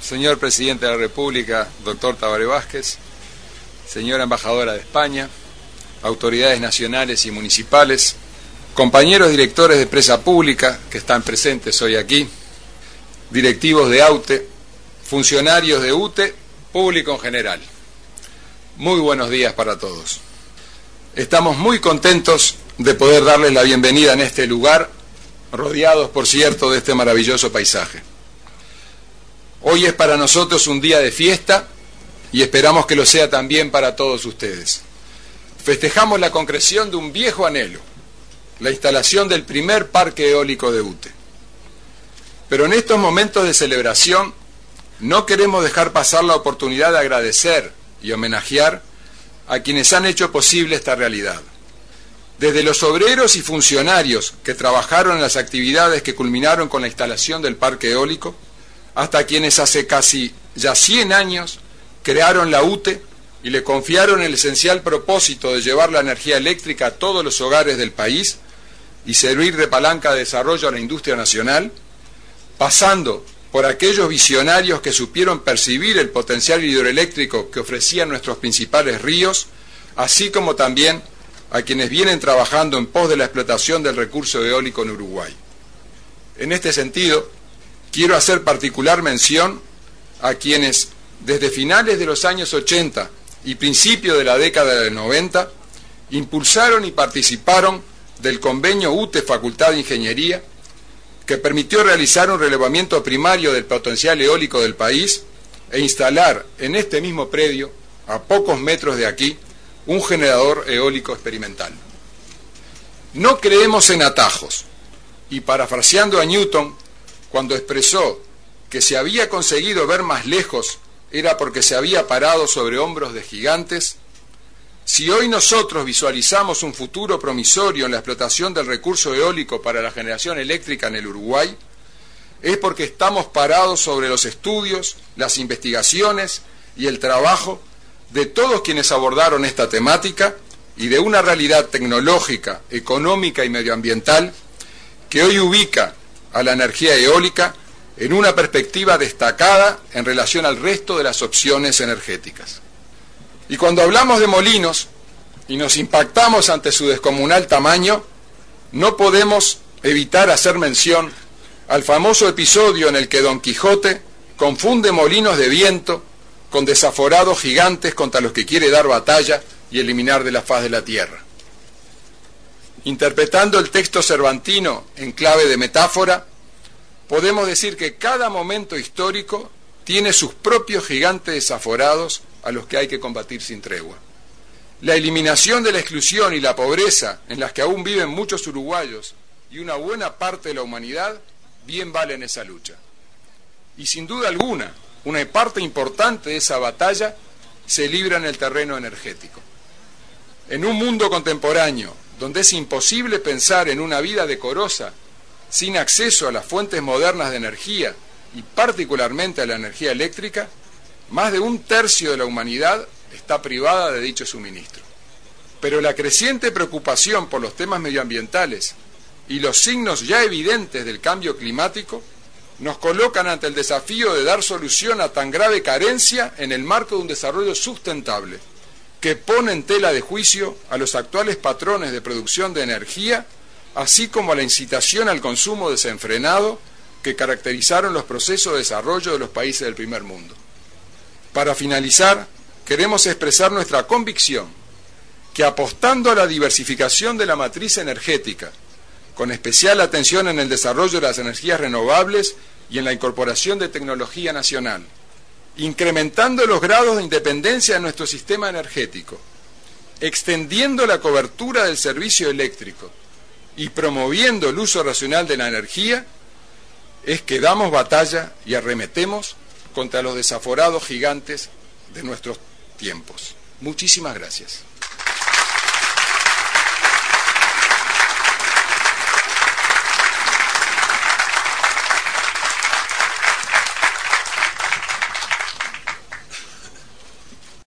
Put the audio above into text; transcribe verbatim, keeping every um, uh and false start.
señor Presidente de la República, doctor Tabaré Vázquez, señora Embajadora de España, autoridades nacionales y municipales, compañeros directores de Presa Pública que están presentes hoy aquí, directivos de AUTE, funcionarios de UTE, público en general. Muy buenos días para todos. Estamos muy contentos de poder darles la bienvenida en este lugar, rodeados, por cierto, de este maravilloso paisaje. Hoy es para nosotros un día de fiesta y esperamos que lo sea también para todos ustedes. Festejamos la concreción de un viejo anhelo, la instalación del primer parque eólico de UTE. Pero en estos momentos de celebración no queremos dejar pasar la oportunidad de agradecer y homenajear a quienes han hecho posible esta realidad. Desde los obreros y funcionarios que trabajaron en las actividades que culminaron con la instalación del parque eólico, hasta quienes hace casi ya cien años crearon la UTE y le confiaron el esencial propósito de llevar la energía eléctrica a todos los hogares del país y servir de palanca de desarrollo a la industria nacional, pasando por aquellos visionarios que supieron percibir el potencial hidroeléctrico que ofrecían nuestros principales ríos, así como también a quienes vienen trabajando en pos de la explotación del recurso eólico en Uruguay. En este sentido, quiero hacer particular mención a quienes, desde finales de los años ochenta y principios de la década del noventa, impulsaron y participaron del convenio UTE Facultad de Ingeniería, que permitió realizar un relevamiento primario del potencial eólico del país e instalar en este mismo predio, a pocos metros de aquí, un generador eólico experimental. No creemos en atajos, y parafraseando a Newton, cuando expresó que se había conseguido ver más lejos era porque se había parado sobre hombros de gigantes, si hoy nosotros visualizamos un futuro promisorio en la explotación del recurso eólico para la generación eléctrica en el Uruguay, es porque estamos parados sobre los estudios, las investigaciones y el trabajo de todos quienes abordaron esta temática y de una realidad tecnológica, económica y medioambiental que hoy ubica a la energía eólica en una perspectiva destacada en relación al resto de las opciones energéticas. Y cuando hablamos de molinos y nos impactamos ante su descomunal tamaño, no podemos evitar hacer mención al famoso episodio en el que Don Quijote confunde molinos de viento con desaforados gigantes contra los que quiere dar batalla y eliminar de la faz de la tierra. Interpretando el texto cervantino en clave de metáfora, podemos decir que cada momento histórico tiene sus propios gigantes desaforados a los que hay que combatir sin tregua. La eliminación de la exclusión y la pobreza en las que aún viven muchos uruguayos y una buena parte de la humanidad bien valen esa lucha. Y sin duda alguna, una parte importante de esa batalla se libra en el terreno energético. En un mundo contemporáneo donde es imposible pensar en una vida decorosa sin acceso a las fuentes modernas de energía y particularmente a la energía eléctrica, más de un tercio de la humanidad está privada de dicho suministro. Pero la creciente preocupación por los temas medioambientales y los signos ya evidentes del cambio climático nos colocan ante el desafío de dar solución a tan grave carencia en el marco de un desarrollo sustentable que pone en tela de juicio a los actuales patrones de producción de energía, así como a la incitación al consumo desenfrenado que caracterizaron los procesos de desarrollo de los países del primer mundo. Para finalizar, queremos expresar nuestra convicción que apostando a la diversificación de la matriz energética, con especial atención en el desarrollo de las energías renovables y en la incorporación de tecnología nacional, incrementando los grados de independencia de nuestro sistema energético, extendiendo la cobertura del servicio eléctrico y promoviendo el uso racional de la energía, es que damos batalla y arremetemos contra los desaforados gigantes de nuestros tiempos. Muchísimas gracias.